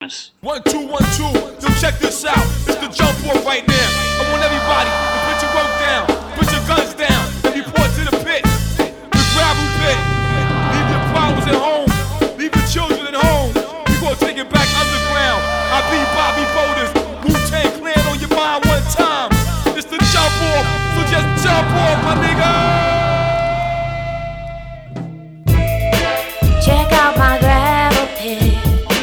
1, 2, 1, 2. Yo, check this out. It's the jump off right now. I want everybody to put your work down, put your guns down, and report to the pit. The gravel pit. Leave your problems at home. Leave your children at home. We gonna take it back underground. I be Bobby Boulders. Wu-Tang Clan on your mind one time. It's the jump off. So just jump off, my nigga. Check out my gravel pit.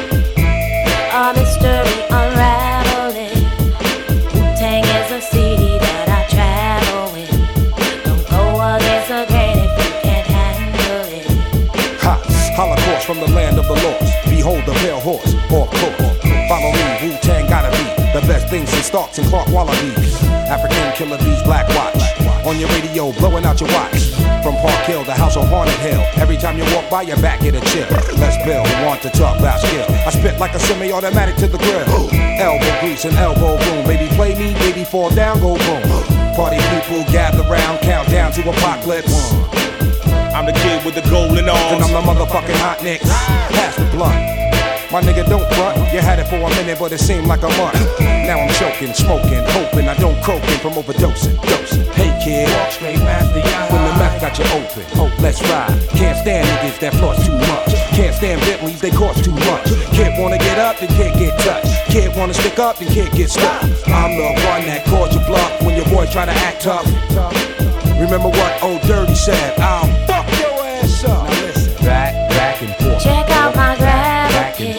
A mystery unraveling. Wu-Tang is a city that I travel with. Don't go against the grain if you can't handle it. Ha! Holocaust from the land of the lost. Behold the pale horse, or course. Follow me, Wu-Tang gotta be the best things in Starks and Clark Wallabies. African killer bees, Black Watch. On your radio, blowing out your watch. From Park Hill, the house on Haunted Hill. Every time you walk by, your back get a chill. Let's build, want to talk about skill. I spit like a semi-automatic to the grill. Elbow grease and elbow room. Baby play me, baby fall down, go boom. Party people gather round, count down to apocalypse. I'm the kid with the golden arms. And I'm the motherfucking hot nicks. Pass the blunt. My nigga, don't front. You had it for a minute, but it seemed like a month. Now I'm choking, smoking, hoping I don't croaking from overdosing. Hey kid, walk straight past the eye. When the mouth got you open, oh let's ride. Can't stand niggas that floss too much. Can't stand Bentleys, they cost too much. Kid wanna get up, then can't get touched. Kid wanna stick up, then can't get stuck. I'm the one that calls you bluff when your boy try to act tough. Remember what old Dirty said? I'll fuck your ass up. Now listen, back and forth. Check out my gravel pit.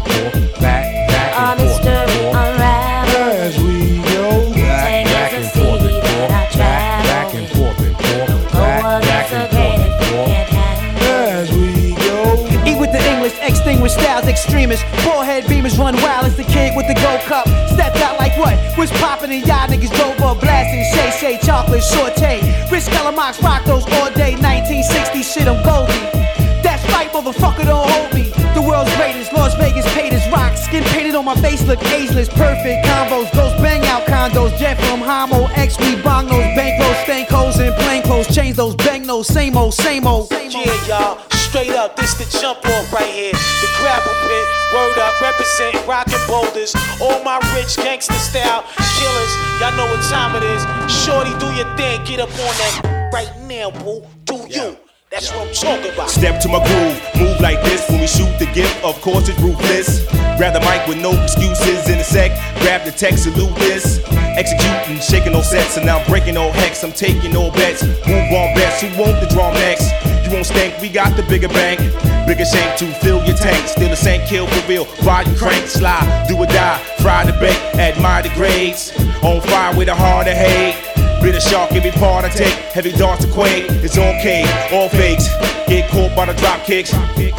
Back A mystery unraveling. As we go. Wu-Tang is a city that I travel with. Don't go against the grain if you can't handle it. As we go. Eat with the English, extinguish styles, extremists. Forehead beamers run wild as the kid with the gold cup. Stepped out like what? Was poppin' and y'all niggas drove up blasting. Shay, chocolate, saute. Rich Calamox rock those all day. 1960 shit, I'm Goldie. That's right, motherfucker, don't hold me. The world's greatest, Las Vegas paid as rock. Skin painted on my face, look ageless. Perfect combos, those bang out condos. Jet from Homo, X, we bong those bankrolls, stank hoes and plain clothes. Change those bang those, same old. Yeah, y'all, straight up, this the jump off right here. The gravel pit, word up, represent rockin' boulders. All my rich gangster style killers, y'all know what time it is. Shorty, do your thing, get up on that right now, boo. Do you? That's what I'm talking about. Step to my groove, move like this when we shoot the gift. Of course it's ruthless. Grab the mic with no excuses in a sec. Grab the text, salute this. Executing, shaking no sets, and now I'm breaking no hex. I'm taking no bets. Move on best. Who want the drum next? You won't stink. We got the bigger bank, bigger shank to fill your tank. Still the same kill for real. Volume crank, slide, do or die. Fry the bake, admire the grades. On fire with a heart of hate. Bitter shark, every part I take. Heavy darts to quake. It's on K, all fakes. Get caught by the drop kicks.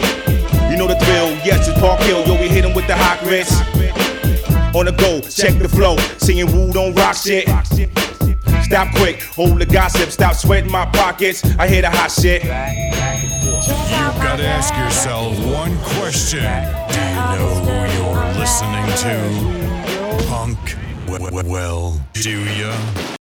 You know the drill. Yes, it's Park Hill. Yo, we hit 'em with the hot grits. On the go, check the flow. Singing Woo don't rock shit. Stop quick, hold the gossip. Stop sweating my pockets. I hear the hot shit. You've got to ask yourself one question. Do you know who you're listening to? Punk? Well, do ya?